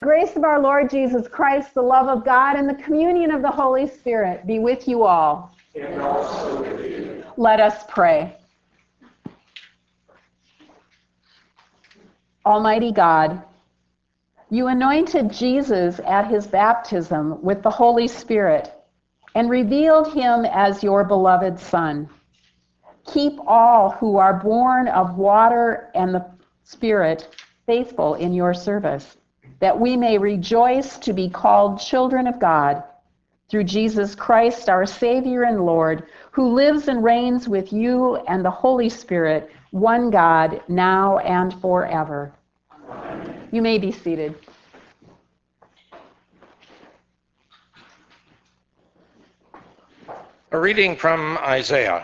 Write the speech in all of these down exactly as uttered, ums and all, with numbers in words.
Grace of our Lord Jesus Christ, the love of God, and the communion of the Holy Spirit be with you all. And also with you. Let us pray. Almighty God, you anointed Jesus at his baptism with the Holy Spirit and revealed him as your beloved Son. Keep all who are born of water and the Spirit faithful in your service, that we may rejoice to be called children of God, through Jesus Christ, our Savior and Lord, who lives and reigns with you and the Holy Spirit, one God, now and forever. Amen. You may be seated. A reading from Isaiah.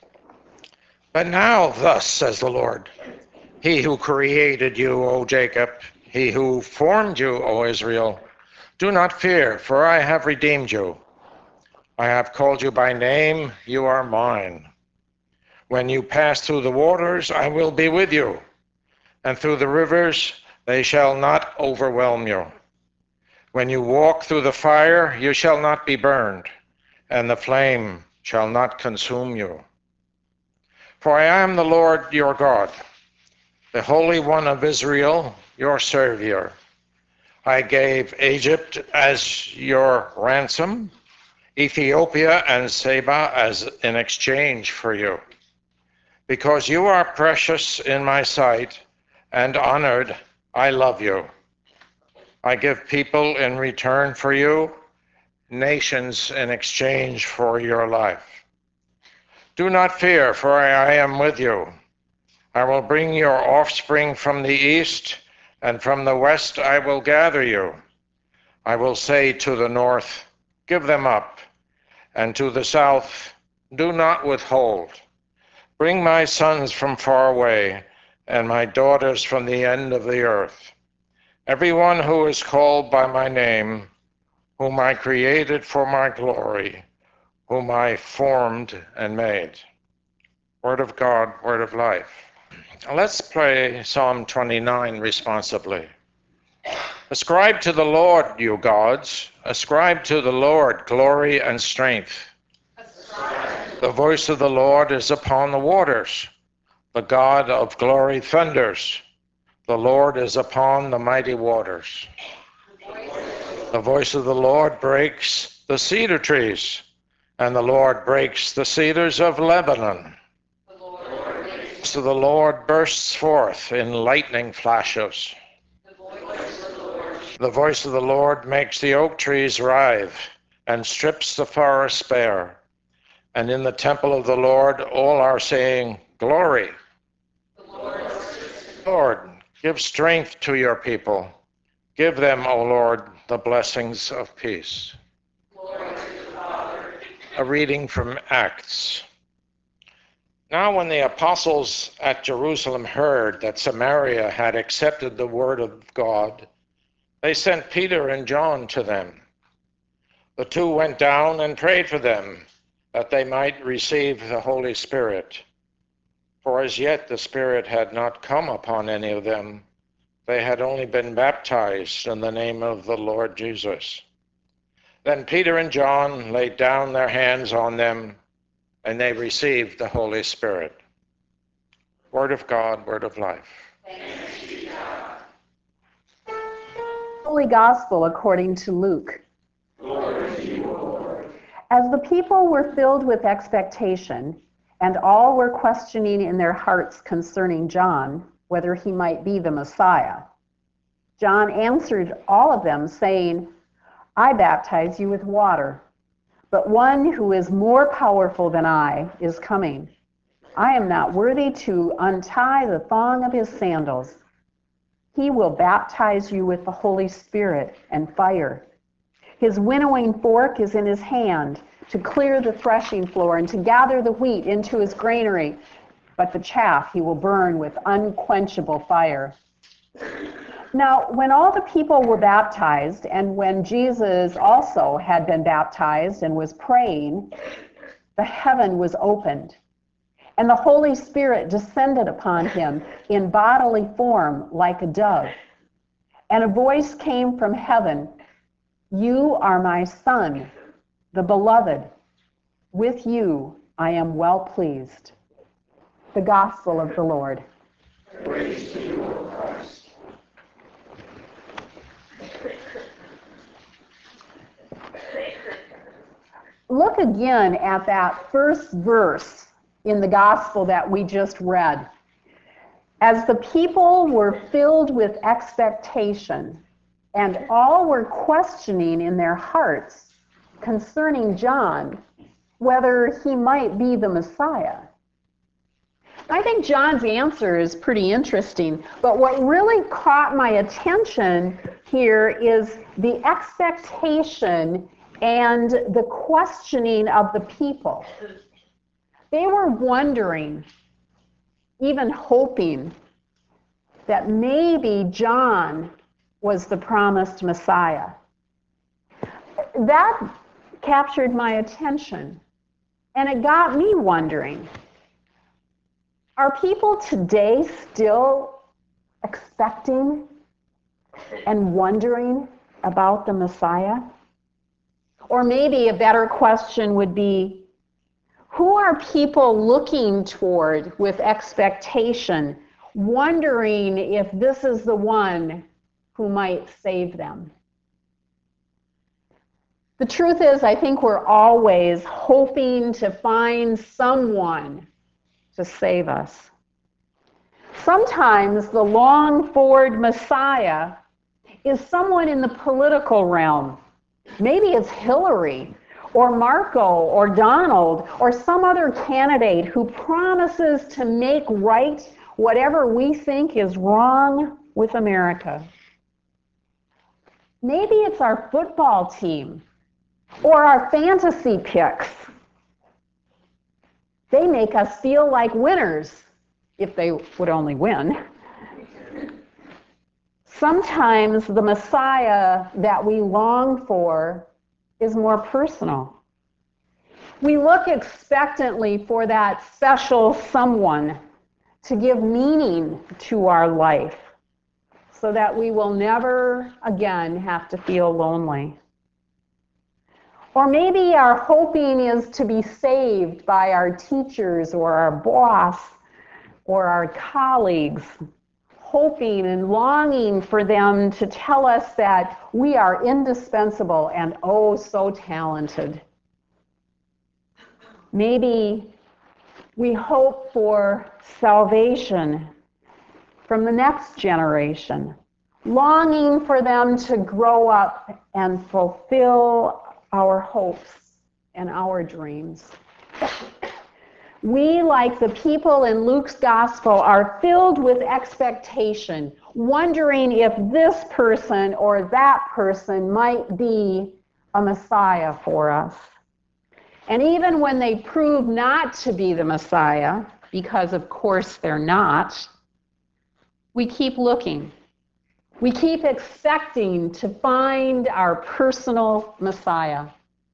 But now thus says the Lord, he who created you, O Jacob, he who formed you, O Israel, do not fear, for I have redeemed you. I have called you by name, you are mine. When you pass through the waters, I will be with you, and through the rivers, they shall not overwhelm you. When you walk through the fire, you shall not be burned, and the flame shall not consume you. For I am the Lord your God, the Holy One of Israel, your Savior. I gave Egypt as your ransom, Ethiopia and Seba as in exchange for you. Because you are precious in my sight and honored, I love you. I give people in return for you, nations in exchange for your life. Do not fear, for I am with you. I will bring your offspring from the east, and from the west I will gather you. I will say to the north, give them up, and to the south, do not withhold. Bring my sons from far away, and my daughters from the end of the earth. Everyone who is called by my name, whom I created for my glory, whom I formed and made. Word of God, word of life. Let's play Psalm twenty-nine responsibly. Ascribe to the Lord, you gods. Ascribe to the Lord glory and strength. Ascribe. The voice of the Lord is upon the waters. The God of glory thunders. The Lord is upon the mighty waters. The voice of the Lord breaks the cedar trees, and the Lord breaks the cedars of Lebanon. The Lord breaks. So the Lord bursts forth in lightning flashes. The voice of the Lord makes the oak trees writhe and strips the forest bare. And in the temple of the Lord, all are saying, glory. The Lord, Lord, give strength to your people. Give them, O Lord, the blessings of peace. Glory to the Father. A reading from Acts. Now when the apostles at Jerusalem heard that Samaria had accepted the word of God, they sent Peter and John to them. The two went down and prayed for them, that they might receive the Holy Spirit. For as yet the Spirit had not come upon any of them. They had only been baptized in the name of the Lord Jesus. Then Peter and John laid down their hands on them, and they received the Holy Spirit. Word of God, word of life. Thanks be to God. Holy Gospel according to Luke. Glory to you, O Lord. As the people were filled with expectation, and all were questioning in their hearts concerning John, whether he might be the Messiah, John answered all of them, saying, I baptize you with water, but one who is more powerful than I is coming. I am not worthy to untie the thong of his sandals. He will baptize you with the Holy Spirit and fire. His winnowing fork is in his hand to clear the threshing floor and to gather the wheat into his granary, but the chaff he will burn with unquenchable fire. Now, when all the people were baptized, and when Jesus also had been baptized and was praying, the heaven was opened, and the Holy Spirit descended upon him in bodily form like a dove. And a voice came from heaven, "You are my Son, the beloved. With you I am well pleased." The Gospel of the Lord. Praise to you, O Christ. Look again at that first verse in the Gospel that we just read. As the people were filled with expectation, and all were questioning in their hearts concerning John, whether he might be the Messiah. I think John's answer is pretty interesting, but what really caught my attention here is the expectation and the questioning of the people. They were wondering, even hoping, that maybe John was the promised Messiah. That captured my attention, and it got me wondering, are people today still expecting and wondering about the Messiah? Or maybe a better question would be, who are people looking toward with expectation, wondering if this is the one who might save them? The truth is, I think we're always hoping to find someone to save us. Sometimes the longed-for Messiah is someone in the political realm. Maybe it's Hillary or Marco or Donald or some other candidate who promises to make right whatever we think is wrong with America. Maybe it's our football team or our fantasy picks. They make us feel like winners, if they would only win. Sometimes the Messiah that we long for is more personal. We look expectantly for that special someone to give meaning to our life so that we will never again have to feel lonely. Or maybe our hoping is to be saved by our teachers or our boss or our colleagues, hoping and longing for them to tell us that we are indispensable and oh so talented. Maybe we hope for salvation from the next generation, longing for them to grow up and fulfill our hopes and our dreams. We, like the people in Luke's gospel, are filled with expectation, wondering if this person or that person might be a Messiah for us. And even when they prove not to be the Messiah, because of course they're not, we keep looking. We keep expecting to find our personal Messiah.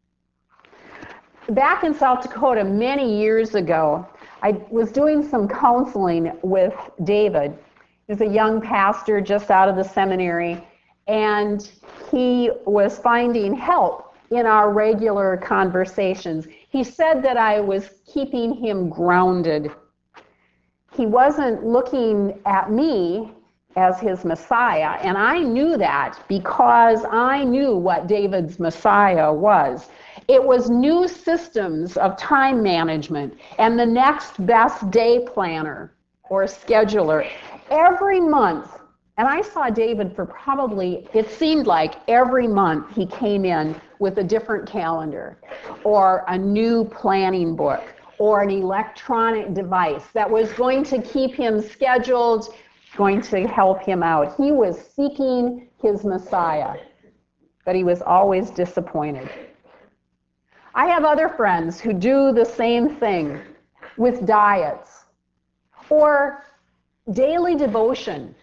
Back in South Dakota many years ago, I was doing some counseling with David. He was a young pastor just out of the seminary, and he was finding help in our regular conversations. He said that I was keeping him grounded. He wasn't looking at me as his Messiah, and I knew that because I knew what David's Messiah was. It was new systems of time management and the next best day planner or scheduler. Every month, and I saw David for probably, it seemed like every month he came in with a different calendar or a new planning book or an electronic device that was going to keep him scheduled, going to help him out. He was seeking his Messiah, but he was always disappointed. I have other friends who do the same thing with diets or daily devotion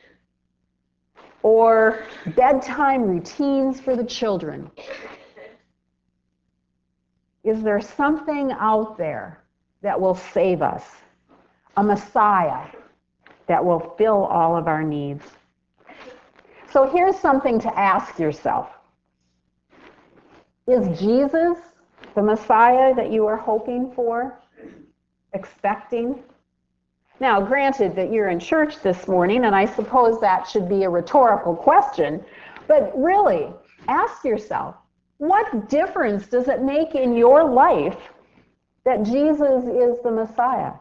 or bedtime routines for the children. Is there something out there that will save us? A Messiah that will fill all of our needs? So here's something to ask yourself. Is Jesus the Messiah that you are hoping for, expecting? Now, granted that you're in church this morning, and I suppose that should be a rhetorical question, but really, ask yourself, what difference does it make in your life that Jesus is the Messiah?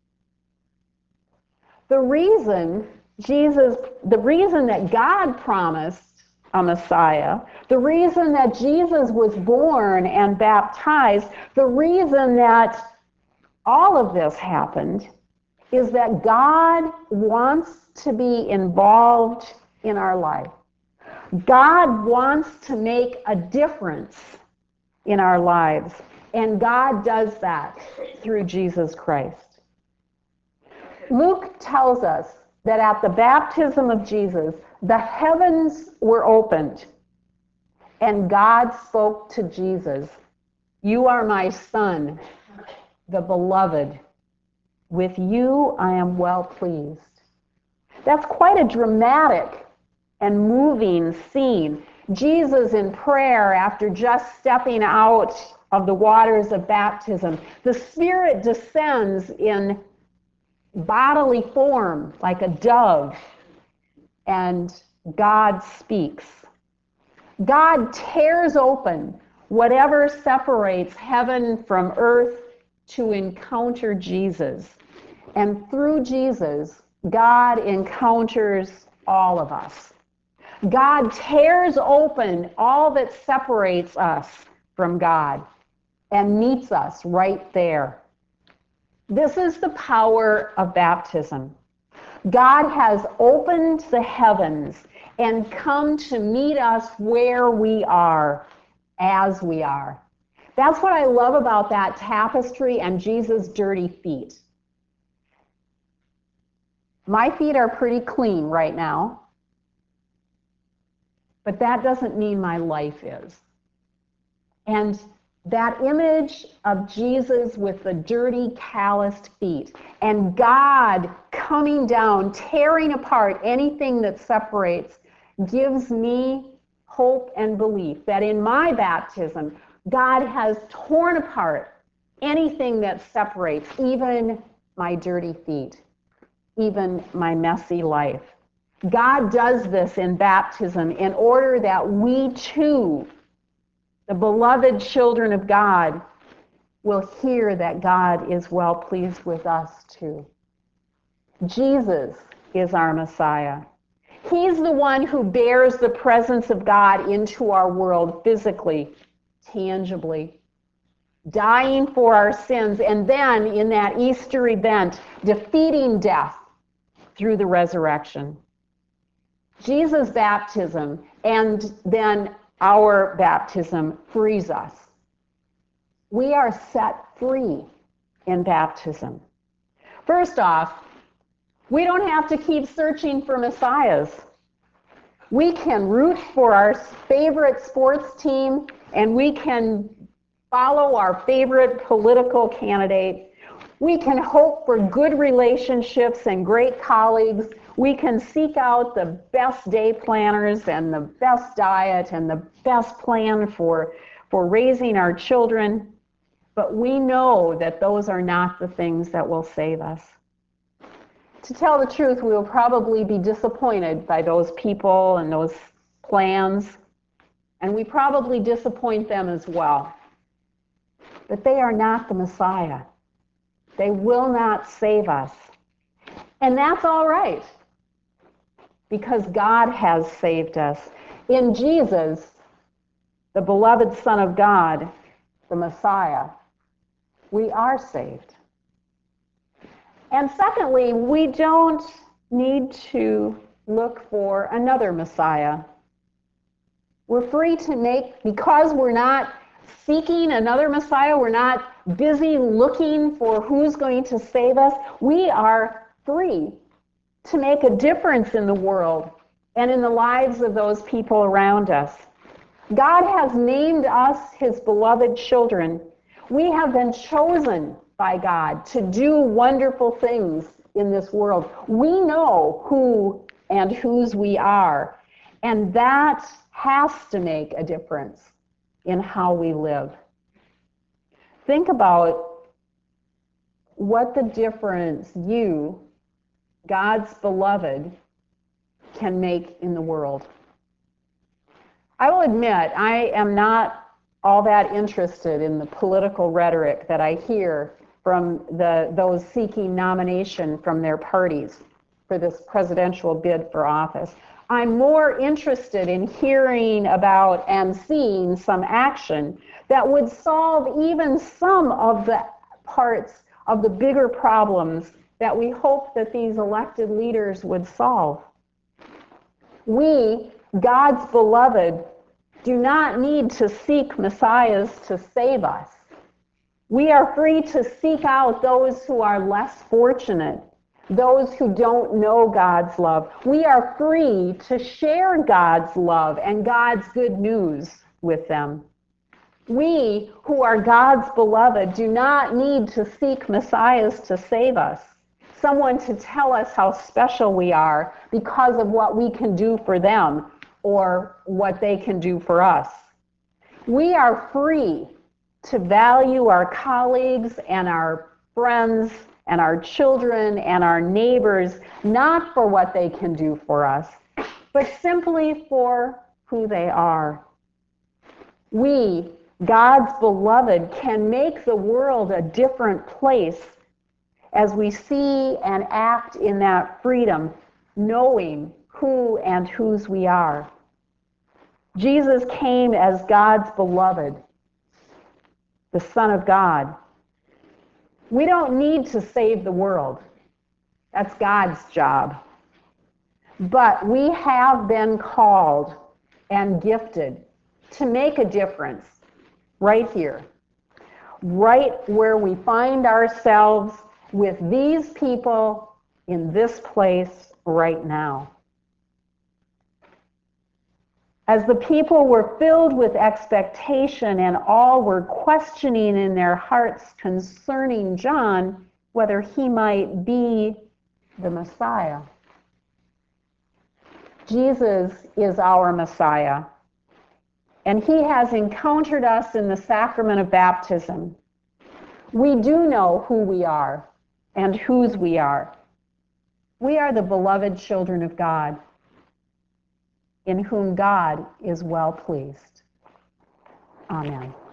The reason Jesus, the reason that God promised a Messiah, the reason that Jesus was born and baptized, the reason that all of this happened is that God wants to be involved in our life. God wants to make a difference in our lives, and God does that through Jesus Christ. Luke tells us that at the baptism of Jesus, the heavens were opened, and God spoke to Jesus, "You are my Son, the beloved. With you I am well pleased." That's quite a dramatic and moving scene. Jesus in prayer after just stepping out of the waters of baptism. The Spirit descends in bodily form like a dove, and God speaks. God tears open whatever separates heaven from earth to encounter Jesus. And through Jesus, God encounters all of us. God tears open all that separates us from God and meets us right there. This is the power of baptism. God has opened the heavens and come to meet us where we are, as we are. That's what I love about that tapestry and Jesus' dirty feet. My feet are pretty clean right now, but that doesn't mean my life is. And that image of Jesus with the dirty, calloused feet, and God coming down, tearing apart anything that separates, gives me hope and belief that in my baptism, God has torn apart anything that separates, even my dirty feet, even my messy life. God does this in baptism in order that we too, the beloved children of God, will hear that God is well pleased with us too. Jesus is our Messiah. He's the one who bears the presence of God into our world physically, tangibly, dying for our sins, and then in that Easter event, defeating death through the resurrection. Jesus' baptism and then our baptism frees us. We are set free in baptism. First off, we don't have to keep searching for messiahs. We can root for our favorite sports team, and we can follow our favorite political candidate. We can hope for good relationships and great colleagues. We can seek out the best day planners and the best diet and the best plan for, for raising our children. But we know that those are not the things that will save us. To tell the truth, we will probably be disappointed by those people and those plans, and we probably disappoint them as well. But they are not the Messiah. They will not save us. And that's all right, because God has saved us. In Jesus, the beloved Son of God, the Messiah, we are saved. And secondly, we don't need to look for another Messiah. We're free to make, because we're not seeking another Messiah, we're not busy looking for who's going to save us, we are free to make a difference in the world and in the lives of those people around us. God has named us his beloved children. We have been chosen by God to do wonderful things in this world. We know who and whose we are. And that has to make a difference in how we live. Think about what the difference you, God's beloved, can make in the world. I will admit, I am not all that interested in the political rhetoric that I hear from the, those seeking nomination from their parties for this presidential bid for office. I'm more interested in hearing about and seeing some action that would solve even some of the parts of the bigger problems that we hope that these elected leaders would solve. We, God's beloved, do not need to seek messiahs to save us. We are free to seek out those who are less fortunate, those who don't know God's love. We are free to share God's love and God's good news with them. We, who are God's beloved, do not need to seek messiahs to save us, someone to tell us how special we are because of what we can do for them or what they can do for us. We are free to value our colleagues and our friends and our children and our neighbors, not for what they can do for us, but simply for who they are. We, God's beloved, can make the world a different place as we see and act in that freedom, knowing who and whose we are. Jesus came as God's beloved, the Son of God. We don't need to save the world. That's God's job. But we have been called and gifted to make a difference right here, right where we find ourselves with these people in this place right now. As the people were filled with expectation and all were questioning in their hearts concerning John whether he might be the Messiah. Jesus is our Messiah, and he has encountered us in the sacrament of baptism. We do know who we are and whose we are. We are the beloved children of God, in whom God is well pleased. Amen.